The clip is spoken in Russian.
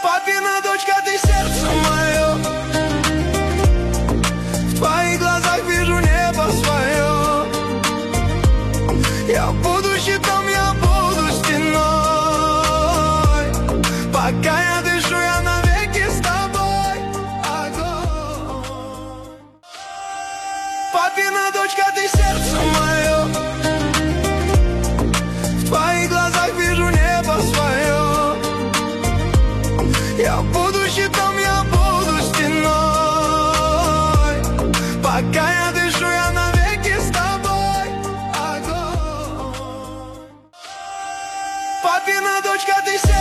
Папина дочка, ты сердце мое. В твоих глазах вижу небо свое. Я буду щитом, я буду стеной. Пока я дышу, я навеки с тобой. Огонь. Папина дочка, ты сердце мое. В твоих глазах вижу небо свое. Я буду щитом, я буду стеной. Пока я дышу, я навеки с тобой. Огонь. Папина дочка, ты сердце.